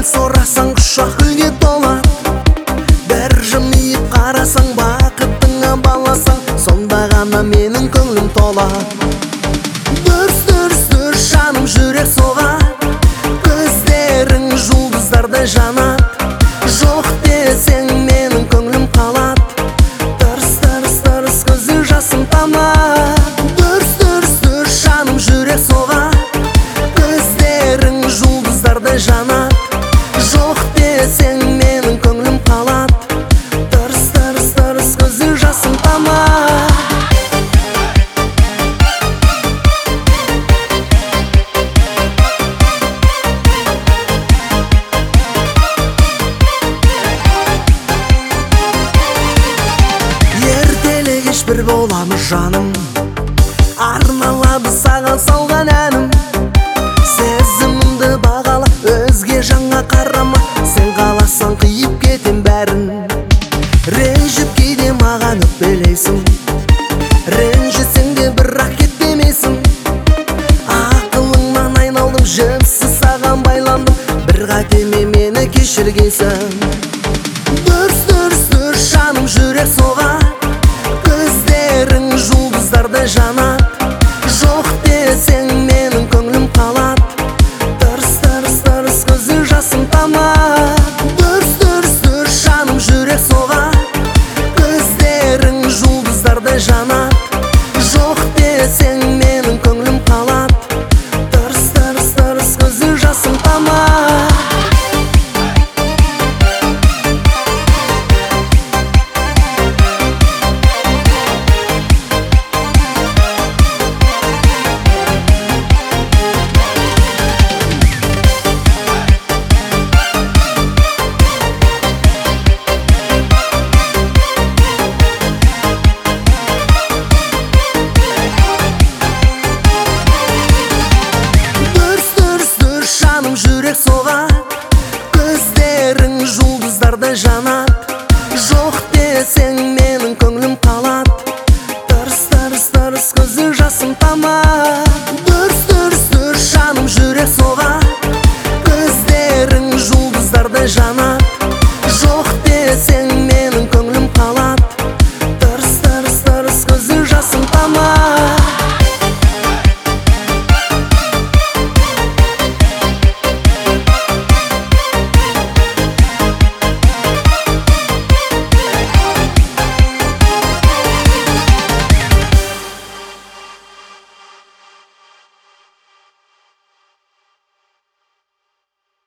сорасаң құшақ гүлге толат. Бір жымиып қарасаң бақытыңа баласаң, сонда ғана менің көңілім толат. Дүрс жаным жүрек соғат, көздерің жұлдыздардай жанат. Жоқ десең менің көңілім қалат, тырс көзі жасым тамат. Дүрс жаным жүрек соғат, көздерің жұлдыздардай жанат. Жоқ десең менің көңілім қалат, тырс көзі жасым тамат. Бір боламыз жаным, арналады саған салған әнім. Сезімімді бағала, өзге жаңа қарама, сен қаласаң қиып кетем бәрін. Ренжіп кейде маған өкпелейсің, ренжісең де бірақ кетпемейсің. Ақылыңнан айналдым, жіпсіз саған байландым, бір қатеме мені кешіргейсің. Дүрс жаным жүрек соғат, көздерің жұлдыздардай жанат. Жоқ десең менің көңілім қалат, тырс көзі жасым тамат. Дүрс жаным жүрек соғат, көздерің жұлдыздардай жанат. Жоқ десең менің көңілім қалат, тырс көзі жасым тамат. Жүрек соғат, көздерің жұлдыздардай жанат. Жоқ десең менің көңілім қалат, тырс көзі жасым тамат. Дүрс жаным жүрек соғат, көздерің жұлдыздардай жанат. Жоқ десең менің көңілім қалат, тырс көзі жасым тамат.